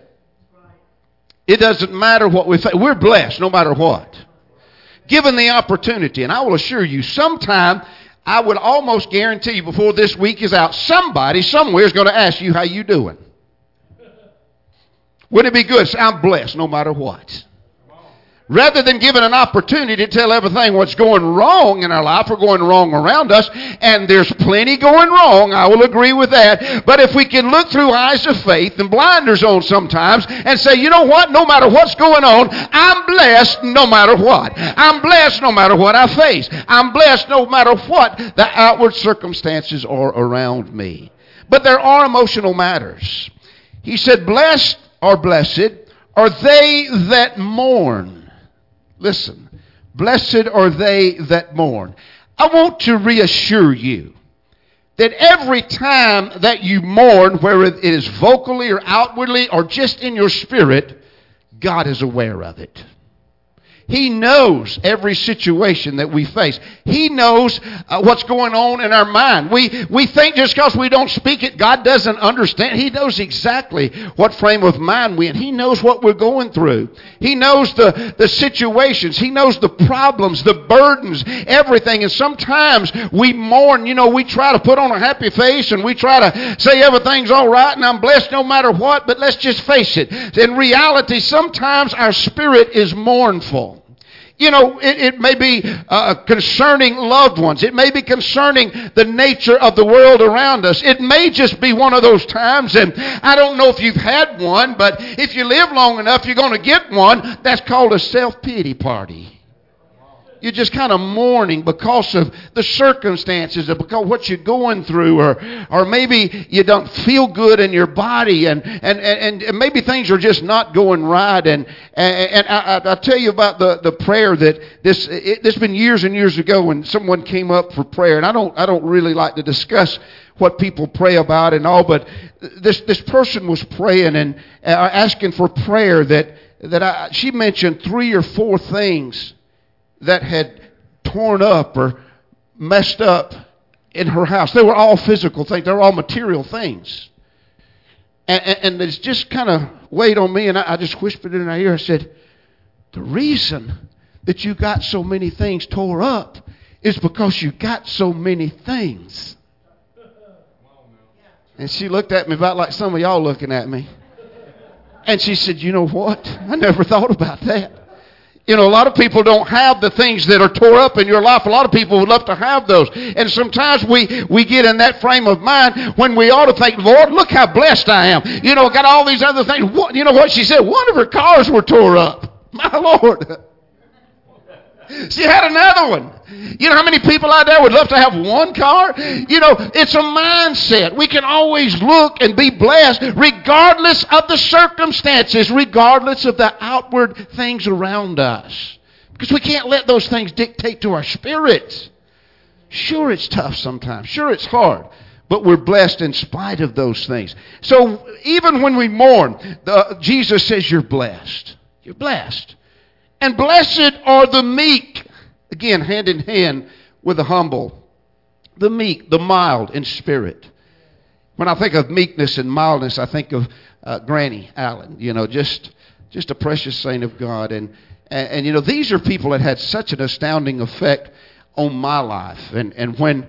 [SPEAKER 3] It doesn't matter what we face. We're blessed no matter what. Given the opportunity. And I will assure you, sometime, I would almost guarantee you before this week is out, somebody somewhere is going to ask you how you doing. Wouldn't it be good? Say, I'm blessed no matter what. Rather than giving an opportunity to tell everything what's going wrong in our life or going wrong around us, and there's plenty going wrong, I will agree with that. But if we can look through eyes of faith and blinders on sometimes and say, you know what, no matter what's going on, I'm blessed no matter what. I'm blessed no matter what I face. I'm blessed no matter what the outward circumstances are around me. But there are emotional matters. He said, blessed or blessed are they that mourn. Listen, blessed are they that mourn. I want to reassure you that every time that you mourn, whether it is vocally or outwardly or just in your spirit, God is aware of it. He knows every situation that we face. He knows what's going on in our mind. We think just because we don't speak it, God doesn't understand. He knows exactly what frame of mind we're in. He knows what we're going through. He knows the situations. He knows the problems, the burdens, everything. And sometimes we mourn. You know, we try to put on a happy face and we try to say everything's all right and I'm blessed no matter what. But let's just face it. In reality, sometimes our spirit is mournful. You know, it may be concerning loved ones. It may be concerning the nature of the world around us. It may just be one of those times, and I don't know if you've had one, but if you live long enough, you're going to get one. That's called a self-pity party. You're just kind of mourning because of the circumstances, or because of what you're going through, or maybe you don't feel good in your body, and maybe things are just not going right. And I'll tell you about the prayer that this been years and years ago when someone came up for prayer, and I don't really like to discuss what people pray about and all, but this person was praying and asking for prayer that she mentioned 3 or 4 things that had torn up or messed up in her house. They were all physical things. They were all material things. And it's just kind of weighed on me, and I just whispered in her ear. I said, the reason that you got so many things tore up is because you got so many things. And she looked at me about like some of y'all looking at me. And she said, you know what? I never thought about that. You know, a lot of people don't have the things that are tore up in your life. A lot of people would love to have those. And sometimes we get in that frame of mind when we ought to think, Lord, look how blessed I am. You know, got all these other things. You know what she said? One of her cars were tore up. My Lord. She had another one. You know how many people out there would love to have one car? You know, it's a mindset. We can always look and be blessed regardless of the circumstances, regardless of the outward things around us. Because we can't let those things dictate to our spirits. Sure, it's tough sometimes. Sure, it's hard. But we're blessed in spite of those things. So even when we mourn, Jesus says you're blessed. You're blessed. And blessed are the meek. Again, hand in hand with the humble, the meek, the mild in spirit. When I think of meekness and mildness, I think of Granny Allen, just a precious saint of God. And these are people that had such an astounding effect on my life. And when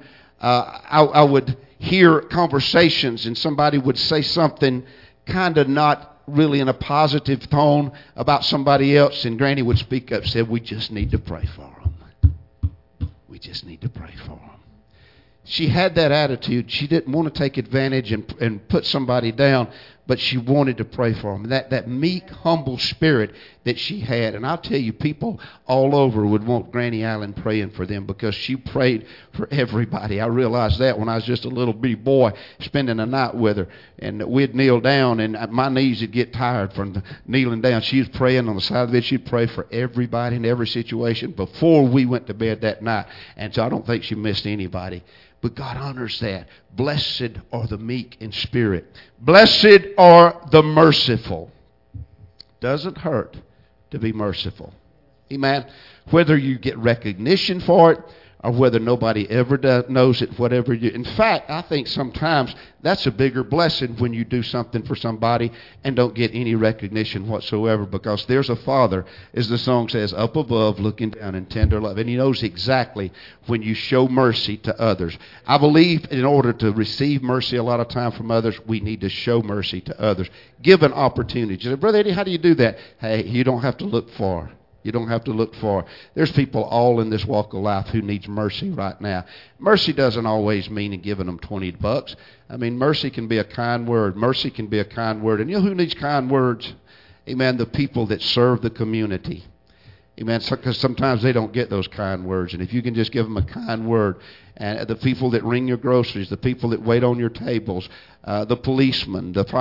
[SPEAKER 3] I would hear conversations and somebody would say something kind of not really in a positive tone about somebody else, and Granny would speak up and say, "We just need to pray for them. We just need to pray for them." She had that attitude. She didn't want to take advantage and put somebody down, but she wanted to pray for them. That meek, humble spirit that she had. And I'll tell you, people all over would want Granny Allen praying for them because she prayed for everybody. I realized that when I was just a little bitty boy spending a night with her. And we'd kneel down, and my knees would get tired from kneeling down. She was praying on the side of the bed. She'd pray for everybody in every situation before we went to bed that night. And so I don't think she missed anybody. But God honors that. Blessed are the meek in spirit. Blessed are the merciful. Doesn't hurt to be merciful. Amen. Whether you get recognition for it or whether nobody ever knows it, whatever you... In fact, I think sometimes that's a bigger blessing when you do something for somebody and don't get any recognition whatsoever, because there's a Father, as the song says, up above, looking down in tender love. And He knows exactly when you show mercy to others. I believe in order to receive mercy a lot of time from others, we need to show mercy to others. Give an opportunity. You say, "Brother Eddie, how do you do that?" Hey, you don't have to look far. You don't have to look far. There's people all in this walk of life who needs mercy right now. Mercy doesn't always mean giving them $20. I mean, mercy can be a kind word. Mercy can be a kind word. And you know who needs kind words? Amen. The people that serve the community. Amen. Because sometimes they don't get those kind words. And if you can just give them a kind word, and the people that ring your groceries, the people that wait on your tables, the policemen, the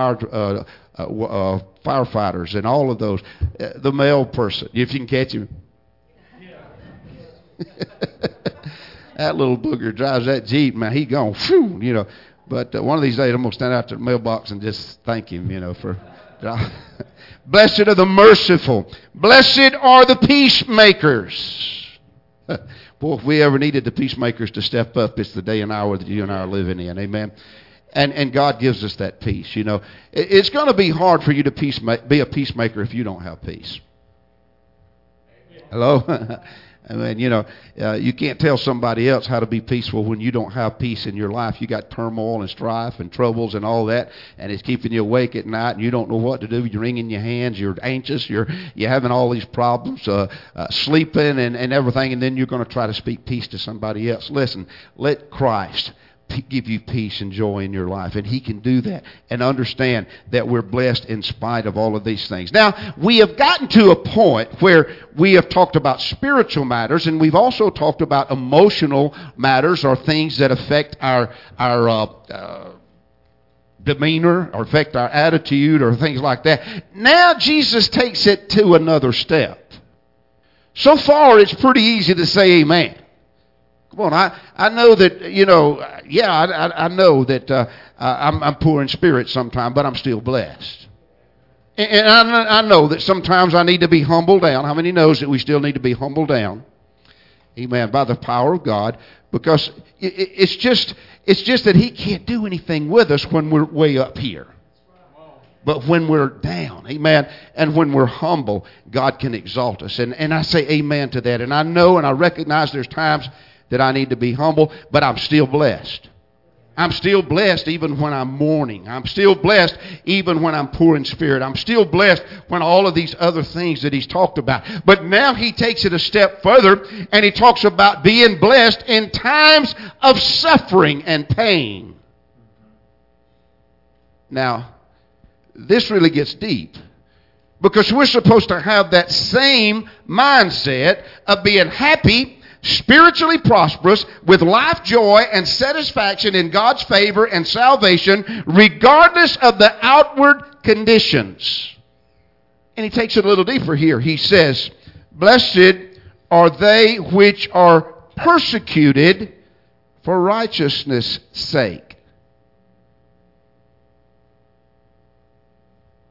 [SPEAKER 3] firefighters, and all of those, the mail person, if you can catch him. That little booger drives that Jeep, man, he gone, phew, But one of these days, I'm going to stand out to the mailbox and just thank him, for... Blessed are the merciful. Blessed are the peacemakers. Boy, if we ever needed the peacemakers to step up, it's the day and hour that you and I are living in. Amen. And God gives us that peace. It's going to be hard for you to be a peacemaker if you don't have peace. Hello? I mean, you can't tell somebody else how to be peaceful when you don't have peace in your life. You got turmoil and strife and troubles and all that, and it's keeping you awake at night, and you don't know what to do. You're wringing your hands. You're anxious. You're having all these problems, sleeping and everything, and then you're going to try to speak peace to somebody else. Listen, let Christ give you peace and joy in your life, and He can do that, and understand that we're blessed in spite of all of these things. Now, we have gotten to a point where we have talked about spiritual matters, and we've also talked about emotional matters, or things that affect our demeanor or affect our attitude or things like that. Now Jesus takes it to another step. So far, it's pretty easy to say amen. Come on, I know that, I know that I'm poor in spirit sometimes, but I'm still blessed. And I know that sometimes I need to be humbled down. How many knows that we still need to be humbled down? Amen, by the power of God, because it's just that He can't do anything with us when we're way up here. But when we're down, amen, and when we're humble, God can exalt us. And I say amen to that. And I know and I recognize there's times that I need to be humble, but I'm still blessed. I'm still blessed even when I'm mourning. I'm still blessed even when I'm poor in spirit. I'm still blessed when all of these other things that He's talked about. But now He takes it a step further, and He talks about being blessed in times of suffering and pain. Now, this really gets deep, because we're supposed to have that same mindset of being happy, spiritually prosperous, with life joy and satisfaction in God's favor and salvation, regardless of the outward conditions. And He takes it a little deeper here. He says, "Blessed are they which are persecuted for righteousness' sake."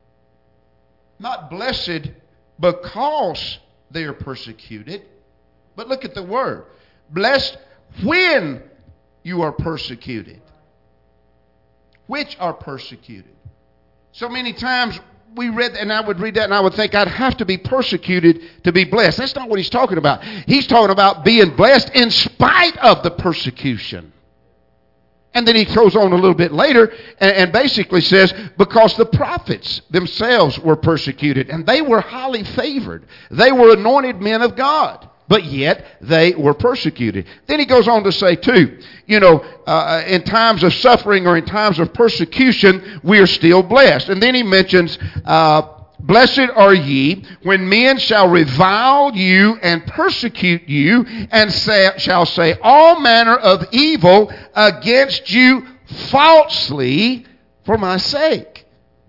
[SPEAKER 3] Not blessed because they are persecuted, But look at the word. Blessed when you are persecuted. Which are persecuted. So many times we read, and I would read that and I would think I'd have to be persecuted to be blessed. That's not what he's talking about. He's talking about being blessed in spite of the persecution. And then he goes on a little bit later and basically says, because the prophets themselves were persecuted and they were highly favored. They were anointed men of God, but yet they were persecuted. Then he goes on to say, too, in times of suffering or in times of persecution, we are still blessed. And then he mentions, blessed are ye when men shall revile you and persecute you and shall say all manner of evil against you falsely for my sake.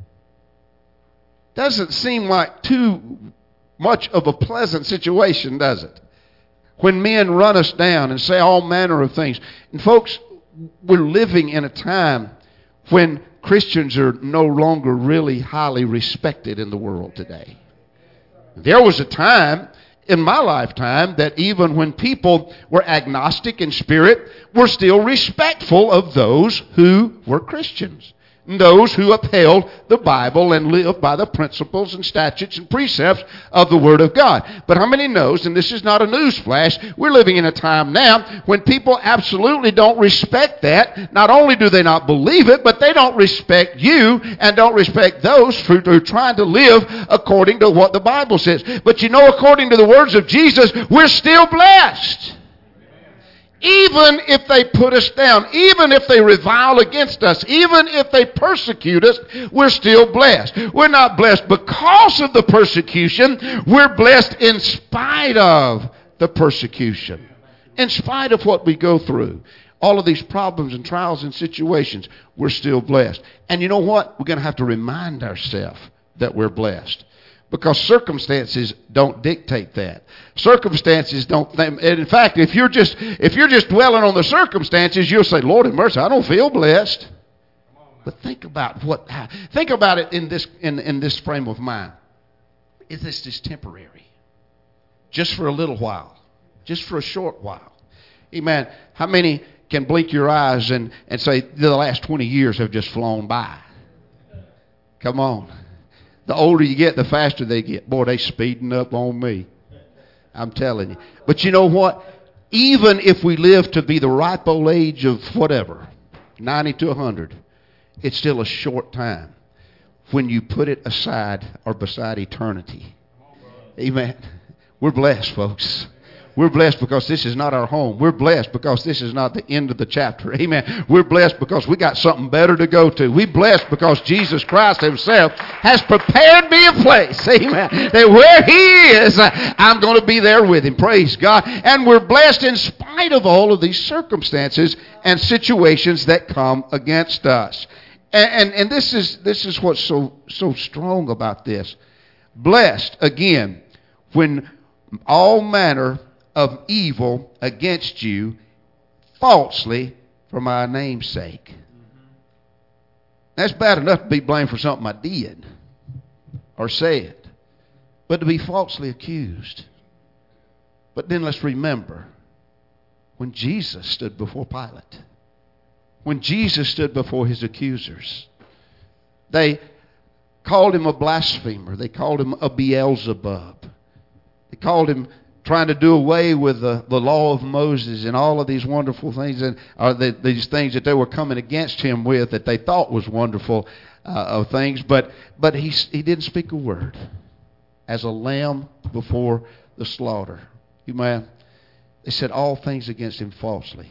[SPEAKER 3] Doesn't seem like too much of a pleasant situation, does it? When men run us down and say all manner of things. And folks, we're living in a time when Christians are no longer really highly respected in the world today. There was a time in my lifetime that even when people were agnostic in spirit, were still respectful of those who were Christians. Those who upheld the Bible and lived by the principles and statutes and precepts of the Word of God. But how many knows, and this is not a news flash, we're living in a time now when people absolutely don't respect that. Not only do they not believe it, but they don't respect you and don't respect those who are trying to live according to what the Bible says. But according to the words of Jesus, we're still blessed. Even if they put us down, even if they revile against us, even if they persecute us, we're still blessed. We're not blessed because of the persecution. We're blessed in spite of the persecution. In spite of what we go through. All of these problems and trials and situations, we're still blessed. And you know what? We're going to have to remind ourselves that we're blessed. Because circumstances don't dictate that. Circumstances don't. In fact, if you're just dwelling on the circumstances, you'll say, "Lord have mercy, I don't feel blessed." But think about it in this frame of mind. Is this just temporary? Just for a little while, just for a short while. Amen. How many can blink your eyes and say the last 20 years have just flown by? Come on. The older you get, the faster they get. Boy, they speeding up on me. I'm telling you. But you know what? Even if we live to be the ripe old age of whatever, 90 to 100, it's still a short time when you put it aside or beside eternity. Amen. We're blessed, folks. We're blessed because this is not our home. We're blessed because this is not the end of the chapter. Amen. We're blessed because we got something better to go to. We're blessed because Jesus Christ himself has prepared me a place. Amen. That where he is, I'm going to be there with him. Praise God. And we're blessed in spite of all of these circumstances and situations that come against us. And this is what's so strong about this. Blessed, again, when all manner of evil against you falsely for my name's sake. That's bad enough to be blamed for something I did or said, but to be falsely accused. But then let's remember when Jesus stood before Pilate, when Jesus stood before his accusers, they called him a blasphemer. They called him a Beelzebub. They called him trying to do away with the law of Moses and all of these wonderful things, and these things that they were coming against him with that they thought was wonderful of things. But he didn't speak a word. As a lamb before the slaughter. Amen. They said all things against him falsely.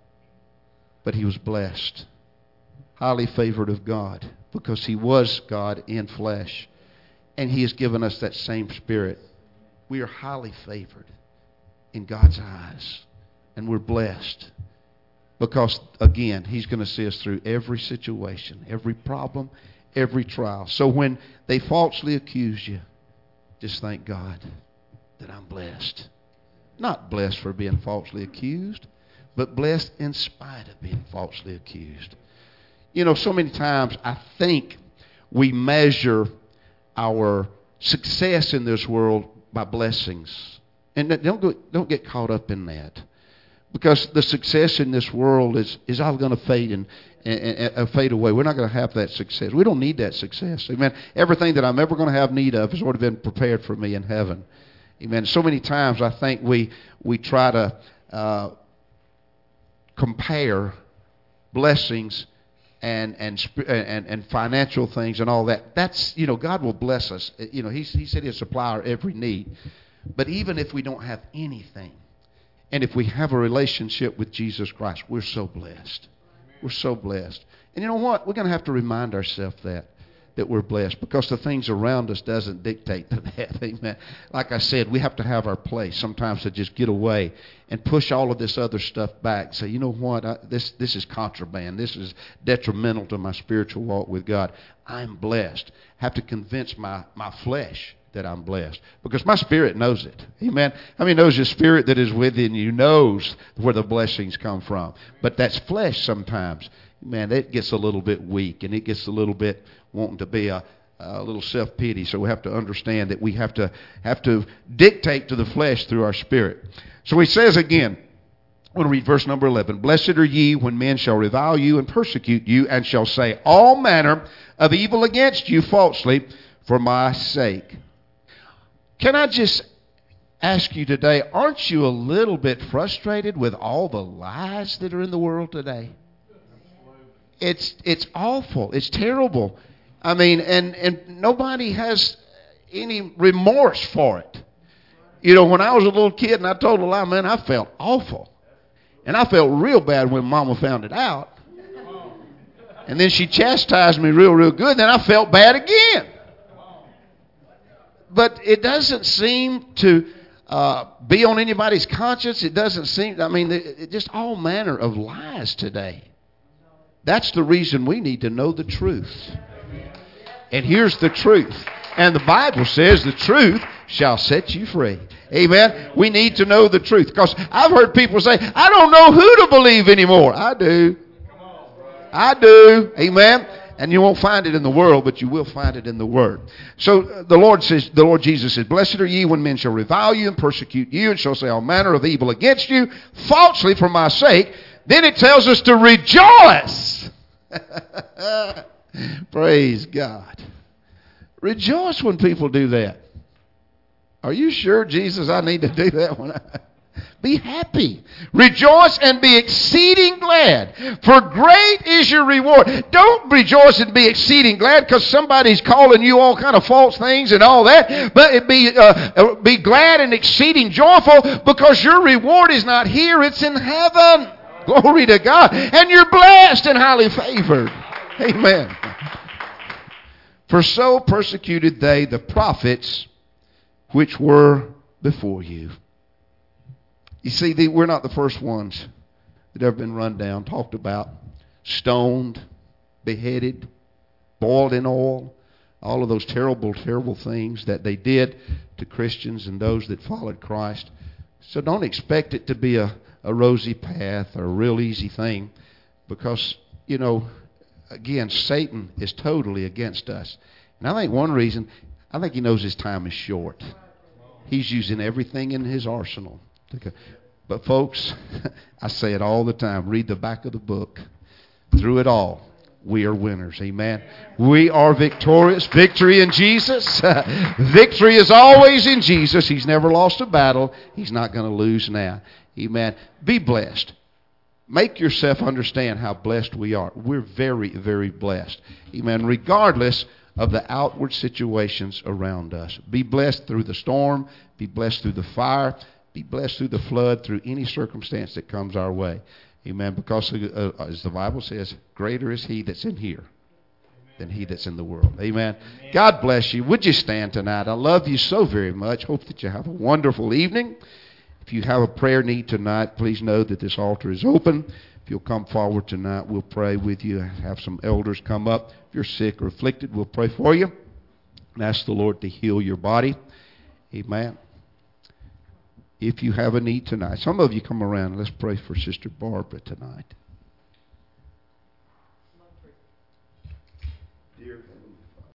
[SPEAKER 3] But he was blessed. Highly favored of God. Because he was God in flesh. And he has given us that same spirit. We are highly favored in God's eyes. And we're blessed. Because, again, he's going to see us through every situation, every problem, every trial. So when they falsely accuse you, just thank God that I'm blessed. Not blessed for being falsely accused, but blessed in spite of being falsely accused. You know, so many times I think we measure our success in this world by blessings And don't get caught up in that. Because the success in this world is all going to fade and fade away. We're not going to have that success. We don't need that success. Amen. Everything that I'm ever going to have need of has already been prepared for me in heaven. Amen. So many times I think we try to compare blessings and financial things and all that. That's, God will bless us. He said He'll supply our every need. But even if we don't have anything, and if we have a relationship with Jesus Christ, we're so blessed. We're so blessed. And you know what? We're going to have to remind ourselves that we're blessed, because the things around us doesn't dictate to that. Amen. Like I said, we have to have our place sometimes to just get away and push all of this other stuff back. Say, you know what? This is contraband. This is detrimental to my spiritual walk with God. I'm blessed. Have to convince my flesh that I'm blessed, because my spirit knows it. Amen. How many knows your spirit that is within you knows where the blessings come from? But that's flesh sometimes. Man, it gets a little bit weak, and it gets a little bit wanting to be a little self-pity. So we have to understand that we have to dictate to the flesh through our spirit. So he says again, I want to read verse number 11. Blessed are ye when men shall revile you and persecute you, and shall say all manner of evil against you falsely for my sake. Can I just ask you today, aren't you a little bit frustrated with all the lies that are in the world today? It's awful. It's terrible. I mean, and nobody has any remorse for it. When I was a little kid and I told a lie, man, I felt awful. And I felt real bad when Mama found it out. And then she chastised me real good. And then I felt bad again. But it doesn't seem to be on anybody's conscience. It doesn't seem, just all manner of lies today. That's the reason we need to know the truth. And here's the truth. And the Bible says the truth shall set you free. Amen. We need to know the truth. Because I've heard people say, I don't know who to believe anymore. I do. I do. Amen. And you won't find it in the world, but you will find it in the Word. So the Lord Jesus says, blessed are ye when men shall revile you and persecute you, and shall say all manner of evil against you, falsely for my sake. Then it tells us to rejoice. Praise God. Rejoice when people do that. Are you sure, Jesus, I need to do that one? Be happy. Rejoice and be exceeding glad, for great is your reward. Don't rejoice and be exceeding glad because somebody's calling you all kind of false things and all that. But be glad and exceeding joyful, because your reward is not here, it's in heaven. Glory to God. And you're blessed and highly favored. Amen. For so persecuted they the prophets which were before you. You see, we're not the first ones that have been run down, talked about, stoned, beheaded, boiled in oil, all of those terrible, terrible things that they did to Christians and those that followed Christ. So don't expect it to be a rosy path or a real easy thing, because, again, Satan is totally against us. And I think one reason, I think he knows his time is short. He's using everything in his arsenal. But folks, I say it all the time, read the back of the book. Through it all, we are winners. Amen. We are victorious. Victory in Jesus. Victory is always in Jesus. He's never lost a battle. He's not going to lose now. Amen. Be blessed. Make yourself understand how blessed we are. We're very, very blessed. Amen. Regardless of the outward situations around us. Be blessed through the storm. Be blessed through the fire. Be blessed through the flood, through any circumstance that comes our way. Amen. Because, as the Bible says, greater is He that's in here than he that's in the world. Amen. God bless you. Would you stand tonight? I love you so very much. Hope that you have a wonderful evening. If you have a prayer need tonight, please know that this altar is open. If you'll come forward tonight, we'll pray with you. Have some elders come up. If you're sick or afflicted, we'll pray for you and ask the Lord to heal your body. Amen. If you have a need tonight, some of you come around. Let's pray for Sister Barbara tonight.